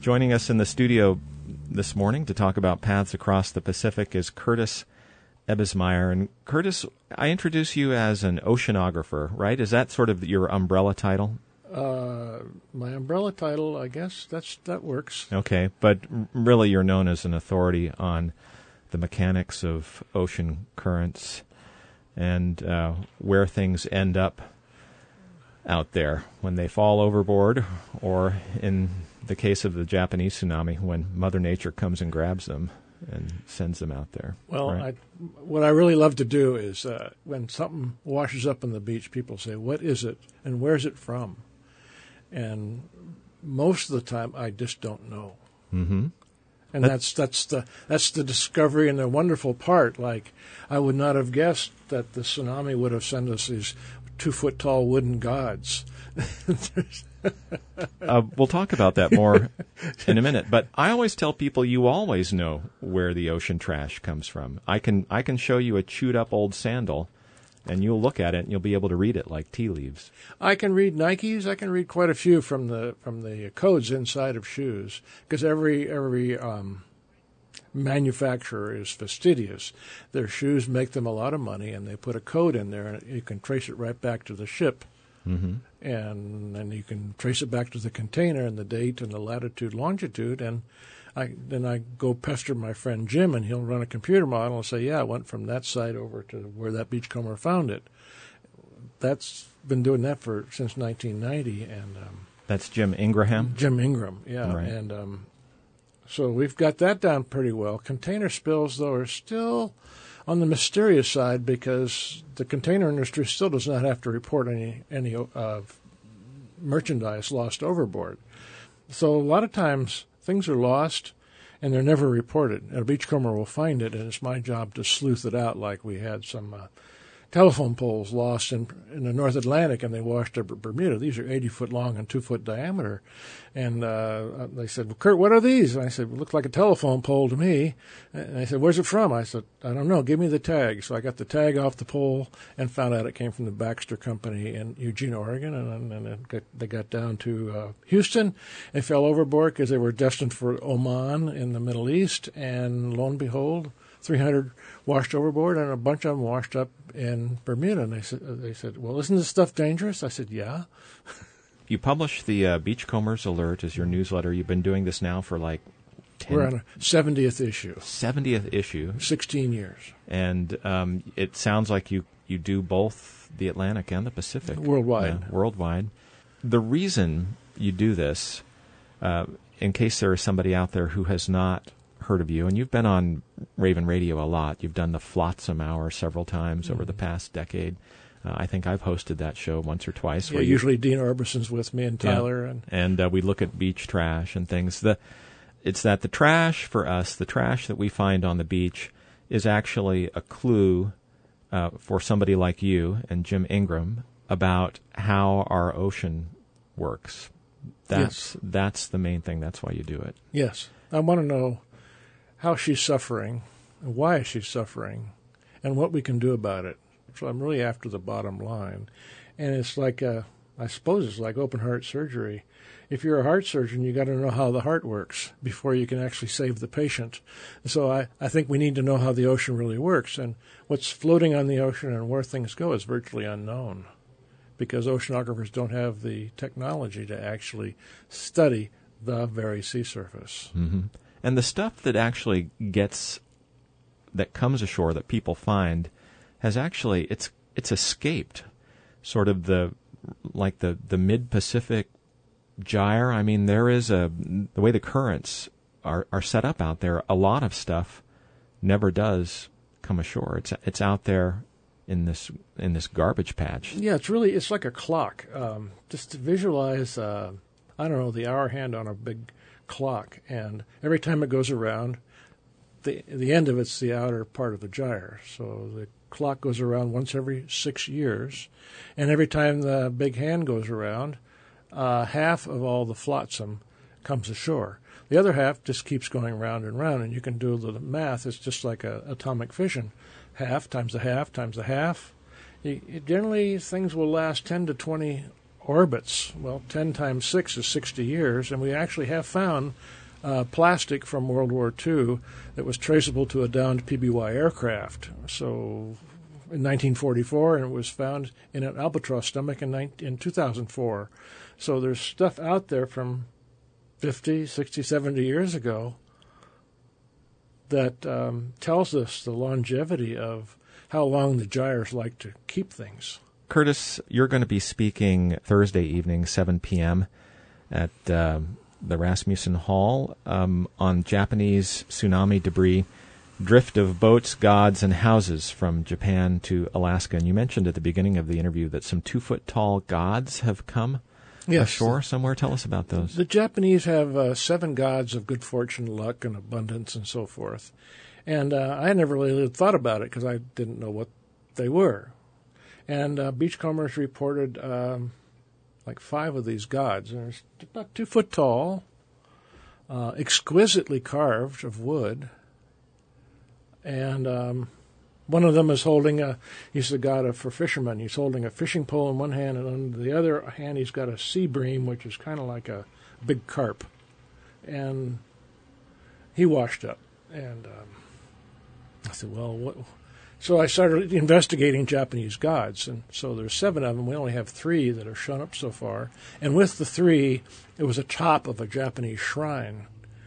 Joining us in the studio this morning to talk about Paths Across the Pacific is Curtis Ebbesmeyer. And Curtis, I introduce you as an oceanographer, right? Is that sort of your umbrella title? My umbrella title, I guess, that works. Okay, but really you're known as an authority on the mechanics of ocean currents and where things end up out there when they fall overboard, or in the case of the Japanese tsunami, when Mother Nature comes and grabs them and sends them out there. Well, right? What I really love to do is when something washes up on the beach, people say, what is it and where's it from? And most of the time, I just don't know. Mm-hmm. And that's the discovery and the wonderful part. Like, I would not have guessed that the tsunami would have sent us these 2-foot-tall wooden gods. We'll talk about that more in a minute. But I always tell people you always know where the ocean trash comes from. I can show you a chewed up old sandal, and you'll look at it and you'll be able to read it like tea leaves. I can read Nikes. I can read quite a few from the codes inside of shoes, because every manufacturer is fastidious. Their shoes make them a lot of money, and they put a code in there, and you can trace it right back to the ship. Mm-hmm. And then you can trace it back to the container and the date and the latitude, longitude, and then I go pester my friend Jim, and he'll run a computer model and say, yeah, I went from that site over to where that beachcomber found it. That's been doing that since 1990, and that's Jim Ingraham? Jim Ingram, yeah. Right. And so we've got that down pretty well. Container spills, though, are still on the mysterious side, because the container industry still does not have to report any merchandise lost overboard. So a lot of times things are lost and they're never reported. A beachcomber will find it, and it's my job to sleuth it out, like we had some telephone poles lost in the North Atlantic, and they washed up at Bermuda. These are 80 foot long and 2 foot diameter. And they said, well, Kurt, what are these? And I said, well, it looks like a telephone pole to me. And they said, where's it from? I said, I don't know. Give me the tag. So I got the tag off the pole and found out it came from the Baxter Company in Eugene, Oregon. And they got down to Houston. They fell overboard because they were destined for Oman in the Middle East. And lo and behold, 300 washed overboard, and a bunch of them washed up in Bermuda. And they said, well, isn't this stuff dangerous? I said, yeah. You publish the Beachcombers Alert as your newsletter. You've been doing this now for like 10... We're on a 70th issue. 70th issue. 16 years. And it sounds like you do both the Atlantic and the Pacific. Worldwide. Yeah, worldwide. The reason you do this, in case there is somebody out there who has not heard of you, and you've been on Raven Radio a lot. You've done the Flotsam Hour several times over the past decade. I think I've hosted that show once or twice. Yeah, usually Dean Orbison's with me and Tyler. Yeah. And we look at beach trash and things. It's that the trash for us, the trash that we find on the beach, is actually a clue for somebody like you and Jim Ingram about how our ocean works. That's the main thing. That's why you do it. Yes. I want to know how she's suffering, and why she's suffering, and what we can do about it. So I'm really after the bottom line. And it's like, I suppose it's like open heart surgery. If you're a heart surgeon, you got to know how the heart works before you can actually save the patient. So I think we need to know how the ocean really works. And what's floating on the ocean and where things go is virtually unknown, because oceanographers don't have the technology to actually study the very sea surface. Mm-hmm. And the stuff that actually that comes ashore that people find has actually, it's escaped sort of the mid-Pacific gyre. I mean, there is the way the currents are set up out there, a lot of stuff never does come ashore. It's out there in this garbage patch. Yeah, it's like a clock. Just to visualize, the hour hand on a big clock, and every time it goes around, the end of it's the outer part of the gyre. So the clock goes around once every 6 years, and every time the big hand goes around, half of all the flotsam comes ashore. The other half just keeps going round and round, and you can do the math. It's just like atomic fission. Half times the half times the half. Generally, things will last 10 to 20 orbits. Well, 10 times 6 is 60 years, and we actually have found plastic from World War II that was traceable to a downed PBY aircraft. So in 1944, and it was found in an albatross stomach in 2004. So there's stuff out there from 50, 60, 70 years ago that tells us the longevity of how long the gyres like to keep things. Curtis, you're going to be speaking Thursday evening, 7 p.m. at the Rasmussen Hall on Japanese tsunami debris, drift of boats, gods, and houses from Japan to Alaska. And you mentioned at the beginning of the interview that some 2-foot-tall gods have come ashore somewhere. Tell us about those. The Japanese have 7 gods of good fortune, luck, and abundance, and so forth. And I never really thought about it because I didn't know what they were. And beachcombers reported like 5 of these gods. They're about 2 foot tall, exquisitely carved of wood. And one of them is holding he's the god for fishermen. He's holding a fishing pole in one hand, and on the other hand he's got a sea bream, which is kind of like a big carp. And he washed up. And I said, well, what? So I started investigating Japanese gods, and so there's 7 of them. We only have 3 that have shown up so far. And with the 3, it was a top of a Japanese shrine.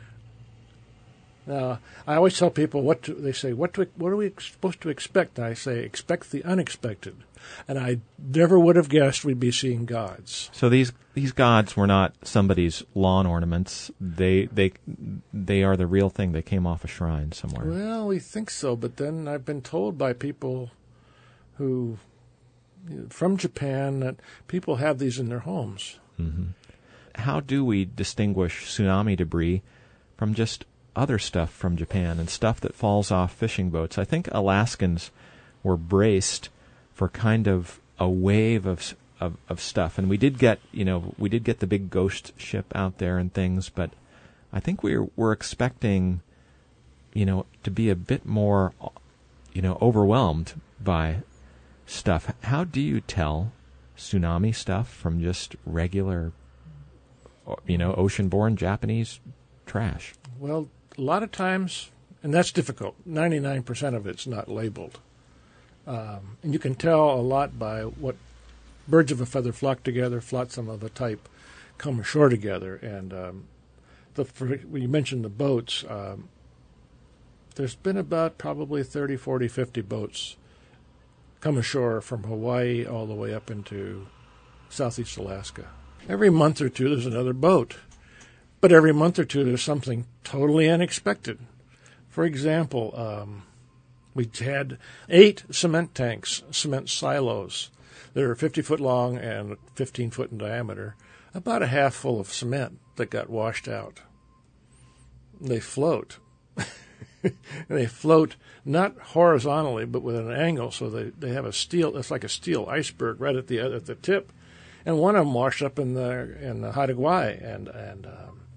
Now, I always tell people they say, what are we supposed to expect? And I say, expect the unexpected. And I never would have guessed we'd be seeing gods. So these gods were not somebody's lawn ornaments. They are the real thing. They came off a shrine somewhere. Well, we think so, but then I've been told by people who from Japan that people have these in their homes. Mm-hmm. How do we distinguish tsunami debris from just other stuff from Japan and stuff that falls off fishing boats? I think Alaskans were braced for kind of a wave of stuff, and we did get the big ghost ship out there and things, but I think we're expecting to be a bit more overwhelmed by stuff. How do you tell tsunami stuff from just regular ocean-borne Japanese trash? Well, a lot of times, and that's difficult, 99% of it's not labeled. And you can tell a lot by what birds of a feather flock together, flotsam of a type come ashore together. And when you mentioned the boats, there's been about probably 30, 40, 50 boats come ashore from Hawaii all the way up into southeast Alaska. Every month or two there's another boat. But every month or two there's something totally unexpected. For example, we had 8 cement tanks, cement silos. They're 50 foot long and 15 foot in diameter, about a half full of cement that got washed out. They float. They float not horizontally, but with an angle, so they have it's like a steel iceberg right at the tip. And one of them washed up in the Haida Gwaii, and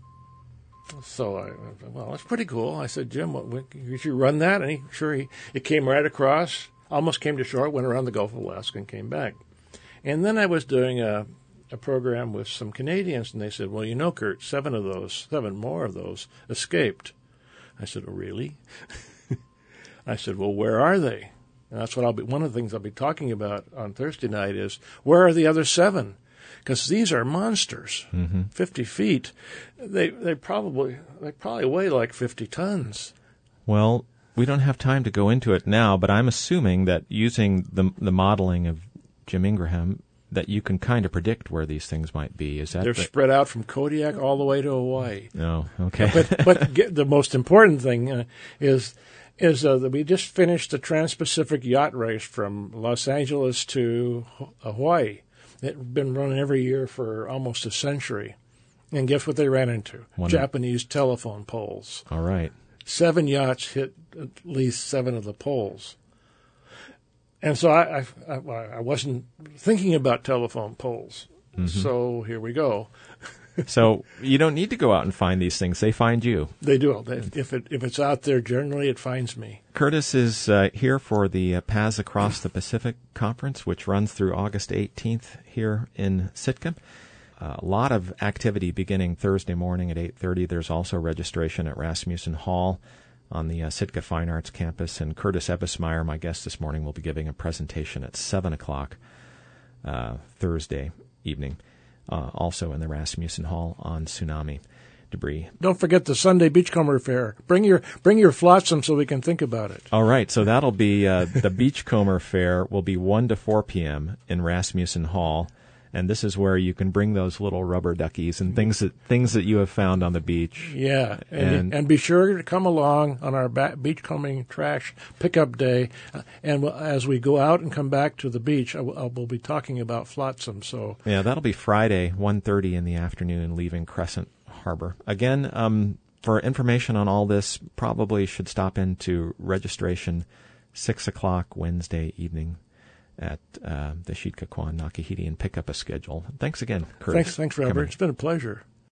so that's pretty cool. I said, Jim, you should run that, and it came right across, almost came to shore, went around the Gulf of Alaska, and came back. And then I was doing a program with some Canadians, and they said, well, Kurt, 7 more of those escaped. I said, oh, really? I said, well, where are they? And that's one of the things I'll be talking about on Thursday night is, where are the other 7? Because these are monsters, 50 feet. They probably weigh like 50 tons. Well, we don't have time to go into it now, but I'm assuming that using the modeling of Jim Ingraham, that you can kind of predict where these things might be. Is that they're spread out from Kodiak all the way to Hawaii? Oh, okay. But the most important thing is that we just finished the Trans-Pacific yacht race from Los Angeles to Hawaii. It's been running every year for almost a century. And guess what they ran into? Japanese telephone poles. All right. 7 yachts hit at least 7 of the poles. And so I wasn't thinking about telephone poles. Mm-hmm. So here we go. So you don't need to go out and find these things. They find you. They do. If it's out there, generally it finds me. Curtis is here for the Paths Across the Pacific Conference, which runs through August 18th here in Sitka. A lot of activity beginning Thursday morning at 8:30. There's also registration at Rasmussen Hall on the Sitka Fine Arts Campus. And Curtis Ebbesmeyer, my guest this morning, will be giving a presentation at 7 o'clock Thursday evening, also in the Rasmussen Hall on tsunami debris. Don't forget the Sunday Beachcomber Fair. Bring your flotsam so we can think about it. All right, so that'll be the Beachcomber Fair will be 1 to 4 p.m. in Rasmussen Hall, and this is where you can bring those little rubber duckies and things that you have found on the beach. Yeah, and be sure to come along on our beachcombing trash pickup day. And as we go out and come back to the beach, we'll be talking about flotsam. So yeah, that'll be Friday, 1:30 in the afternoon, leaving Crescent Harbor. Again, for information on all this, probably should stop into registration 6 o'clock Wednesday evening at the Sitka Kwan Nakahiti and pick up a schedule. Thanks again, Curtis. Thanks, Robert. It's been a pleasure.